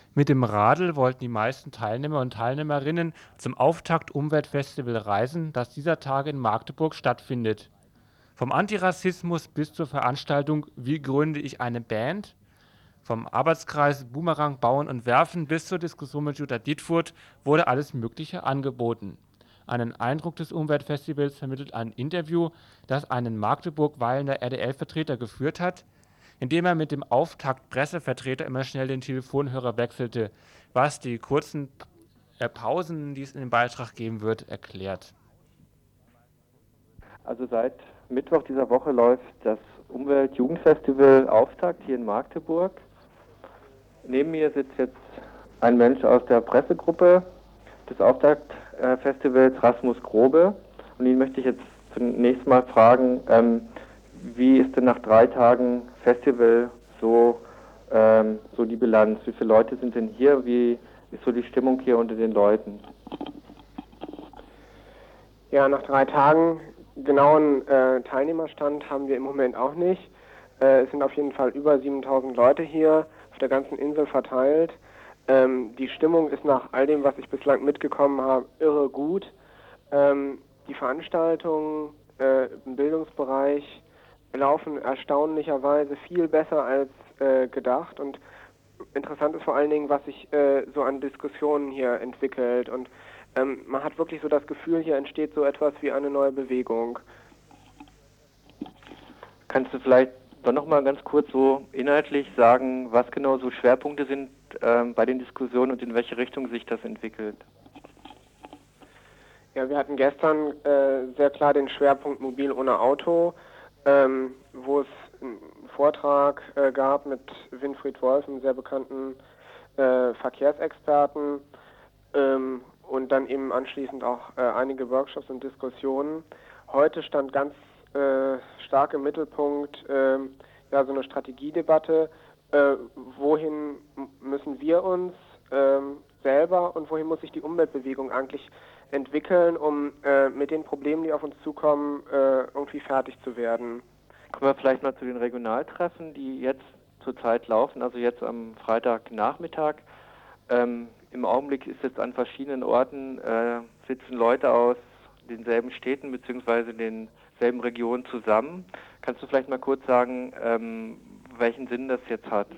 Mit dem Radl wollten die meisten Teilnehmer und Teilnehmerinnen zum Auftakt-Umweltfestival reisen, das dieser Tage in Magdeburg stattfindet. Vom Antirassismus bis zur Veranstaltung Wie gründe ich eine Band? Vom Arbeitskreis Boomerang Bauen und Werfen bis zur Diskussion mit Jutta Dietfurt wurde alles Mögliche angeboten. Einen Eindruck des Umweltfestivals vermittelt ein Interview, das einen Magdeburg weilender RDL-Vertreter geführt hat, indem er mit dem Auftakt-Pressevertreter immer schnell den Telefonhörer wechselte, was die kurzen Pausen, die es in dem Beitrag geben wird, erklärt. Also seit Mittwoch dieser Woche läuft das Umwelt-Jugendfestival Auftakt hier in Magdeburg. Neben mir sitzt jetzt ein Mensch aus der Pressegruppe des Auftakt-Festivals, Rasmus Grobe. Und ihn möchte ich jetzt zunächst mal fragen, wie ist denn nach 3 Tagen Festival so die Bilanz? Wie viele Leute sind denn hier? Wie ist so die Stimmung hier unter den Leuten? Ja, nach 3 Tagen genauen Teilnehmerstand haben wir im Moment auch nicht. Es sind auf jeden Fall über 7.000 Leute hier auf der ganzen Insel verteilt. Die Stimmung ist nach all dem, was ich bislang mitgekommen habe, irre gut. Die Veranstaltungen im Bildungsbereich laufen erstaunlicherweise viel besser als gedacht. Und interessant ist vor allen Dingen, was sich so an Diskussionen hier entwickelt. Und man hat wirklich so das Gefühl, hier entsteht so etwas wie eine neue Bewegung. Kannst du vielleicht doch noch mal ganz kurz so inhaltlich sagen, was genau so Schwerpunkte sind bei den Diskussionen und in welche Richtung sich das entwickelt? Ja, wir hatten gestern sehr klar den Schwerpunkt Mobil ohne Auto, wo es einen Vortrag gab mit Winfried Wolf, einem sehr bekannten Verkehrsexperten, und dann eben anschließend auch einige Workshops und Diskussionen. Heute stand ganz stark im Mittelpunkt ja, so eine Strategiedebatte, wohin müssen wir uns selber und wohin muss sich die Umweltbewegung eigentlich entwickeln, um mit den Problemen, die auf uns zukommen, irgendwie fertig zu werden. Kommen wir vielleicht mal zu den Regionaltreffen, die jetzt zurzeit laufen, also jetzt am Freitagnachmittag. Im Augenblick ist jetzt an verschiedenen Orten, sitzen Leute aus denselben Städten bzw. denselben Regionen zusammen. Kannst du vielleicht mal kurz sagen, welchen Sinn das jetzt hat?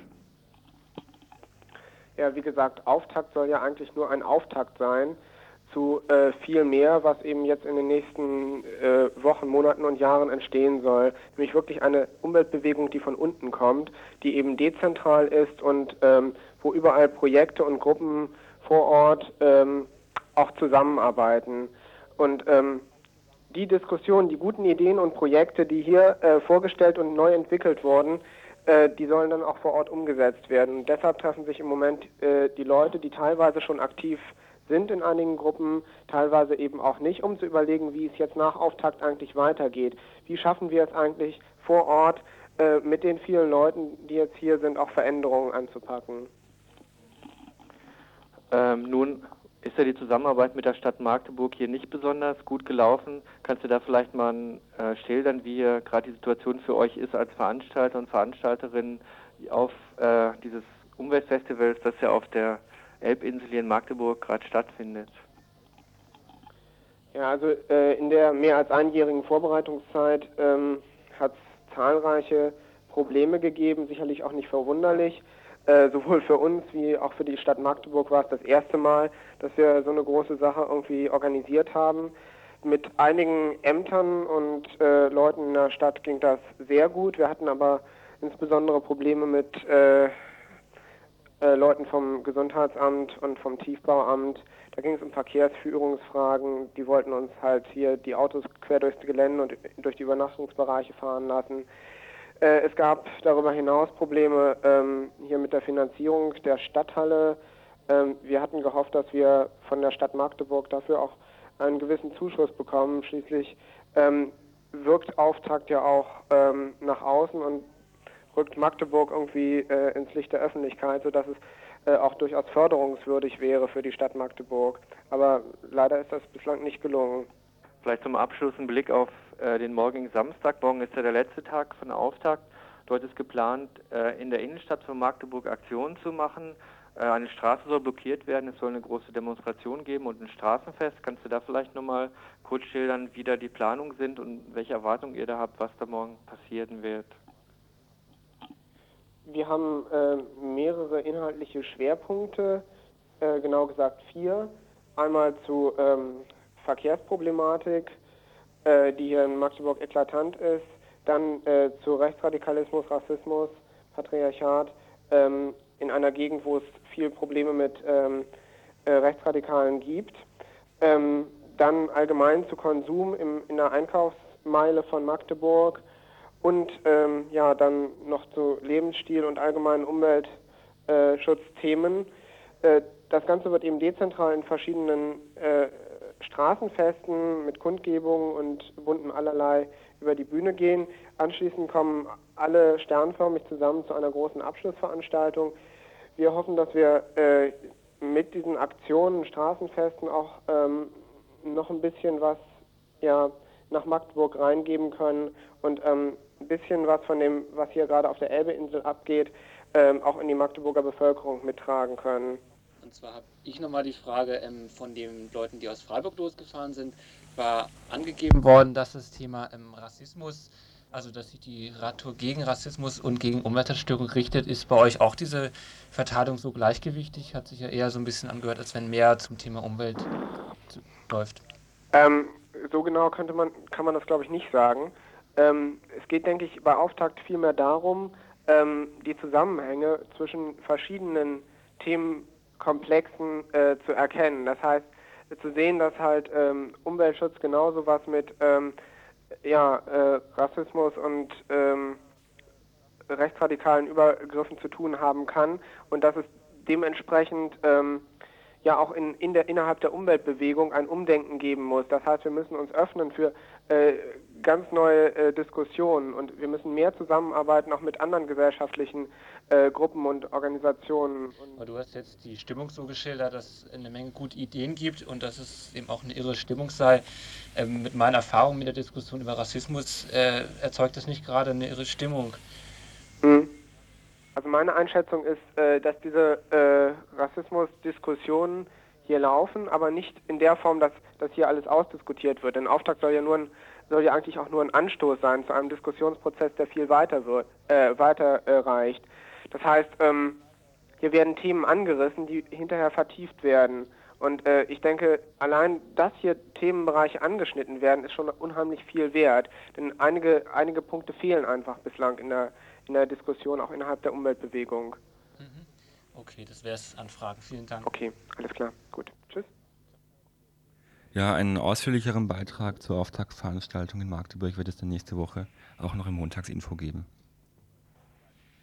Ja, wie gesagt, Auftakt soll ja eigentlich nur ein Auftakt sein zu viel mehr, was eben jetzt in den nächsten Wochen, Monaten und Jahren entstehen soll. Nämlich wirklich eine Umweltbewegung, die von unten kommt, die eben dezentral ist und wo überall Projekte und Gruppen vor Ort auch zusammenarbeiten. Und die Diskussionen, die guten Ideen und Projekte, die hier vorgestellt und neu entwickelt wurden, die sollen dann auch vor Ort umgesetzt werden. Und deshalb treffen sich im Moment die Leute, die teilweise schon aktiv sind in einigen Gruppen, teilweise eben auch nicht, um zu überlegen, wie es jetzt nach Auftakt eigentlich weitergeht. Wie schaffen wir es eigentlich vor Ort mit den vielen Leuten, die jetzt hier sind, auch Veränderungen anzupacken? Nun ist ja die Zusammenarbeit mit der Stadt Magdeburg hier nicht besonders gut gelaufen. Kannst du da vielleicht mal schildern, wie gerade die Situation für euch ist als Veranstalter und Veranstalterin auf dieses Umweltfestivals, das ja auf der Elbinsel hier in Magdeburg gerade stattfindet? Ja, also in der mehr als einjährigen Vorbereitungszeit hat es zahlreiche Probleme gegeben, sicherlich auch nicht verwunderlich. Sowohl für uns wie auch für die Stadt Magdeburg war es das erste Mal, dass wir so eine große Sache irgendwie organisiert haben. Mit einigen Ämtern und Leuten in der Stadt ging das sehr gut. Wir hatten aber insbesondere Probleme mit Leuten vom Gesundheitsamt und vom Tiefbauamt. Da ging es um Verkehrsführungsfragen. Die wollten uns halt hier die Autos quer durchs Gelände und durch die Übernachtungsbereiche fahren lassen. Es gab darüber hinaus Probleme hier mit der Finanzierung der Stadthalle. Wir hatten gehofft, dass wir von der Stadt Magdeburg dafür auch einen gewissen Zuschuss bekommen. Schließlich wirkt Auftakt ja auch nach außen und rückt Magdeburg irgendwie ins Licht der Öffentlichkeit, sodass es auch durchaus förderungswürdig wäre für die Stadt Magdeburg. Aber leider ist das bislang nicht gelungen. Vielleicht zum Abschluss ein Blick auf den morgigen Samstag. Morgen ist ja der letzte Tag von Auftakt. Dort ist geplant, in der Innenstadt von Magdeburg Aktionen zu machen. Eine Straße soll blockiert werden, es soll eine große Demonstration geben und ein Straßenfest. Kannst du da vielleicht nochmal kurz schildern, wie da die Planungen sind und welche Erwartungen ihr da habt, was da morgen passieren wird? Wir haben mehrere inhaltliche Schwerpunkte, genau gesagt 4. Einmal zu Verkehrsproblematik, die hier in Magdeburg eklatant ist, dann zu Rechtsradikalismus, Rassismus, Patriarchat, in einer Gegend, wo es viele Probleme mit Rechtsradikalen gibt. Dann allgemein zu Konsum in der Einkaufsmeile von Magdeburg und dann noch zu Lebensstil und allgemeinen Umweltschutzthemen. Das Ganze wird eben dezentral in verschiedenen Straßenfesten mit Kundgebungen und buntem allerlei über die Bühne gehen. Anschließend kommen alle sternförmig zusammen zu einer großen Abschlussveranstaltung. Wir hoffen, dass wir mit diesen Aktionen, Straßenfesten auch noch ein bisschen was nach Magdeburg reingeben können und ein bisschen was von dem, was hier gerade auf der Elbeinsel abgeht, auch in die Magdeburger Bevölkerung mittragen können. Und zwar habe ich nochmal die Frage von den Leuten, die aus Freiburg losgefahren sind, war angegeben worden, dass das Thema Rassismus, also dass sich die Radtour gegen Rassismus und gegen Umweltzerstörung richtet. Ist bei euch auch diese Verteilung so gleichgewichtig? Hat sich ja eher so ein bisschen angehört, als wenn mehr zum Thema Umwelt läuft. So genau kann man das, glaube ich, nicht sagen. Es geht, denke ich, bei Auftakt vielmehr darum, die Zusammenhänge zwischen verschiedenen Themenkomplexen zu erkennen. Das heißt, zu sehen, dass halt Umweltschutz genauso was mit Rassismus und rechtsradikalen Übergriffen zu tun haben kann und dass es dementsprechend auch innerhalb der Umweltbewegung ein Umdenken geben muss. Das heißt, wir müssen uns öffnen für ganz neue Diskussionen und wir müssen mehr zusammenarbeiten, auch mit anderen gesellschaftlichen Gruppen und Organisationen. Aber du hast jetzt die Stimmung so geschildert, dass es eine Menge gute Ideen gibt und dass es eben auch eine irre Stimmung sei. Mit meiner Erfahrung mit der Diskussion über Rassismus erzeugt das nicht gerade eine irre Stimmung. Also meine Einschätzung ist, dass diese Rassismus-Diskussionen hier laufen, aber nicht in der Form, dass hier alles ausdiskutiert wird. Denn Auftakt soll ja eigentlich auch nur ein Anstoß sein zu einem Diskussionsprozess, der viel weiter reicht. Das heißt, hier werden Themen angerissen, die hinterher vertieft werden. Und ich denke, allein, dass hier Themenbereiche angeschnitten werden, ist schon unheimlich viel wert. Denn einige Punkte fehlen einfach bislang in der Diskussion, auch innerhalb der Umweltbewegung. Okay, das wäre es an Fragen. Vielen Dank. Okay, alles klar. Gut. Tschüss. Ja, einen ausführlicheren Beitrag zur Auftaktveranstaltung in Magdeburg wird es dann nächste Woche auch noch im Montagsinfo geben.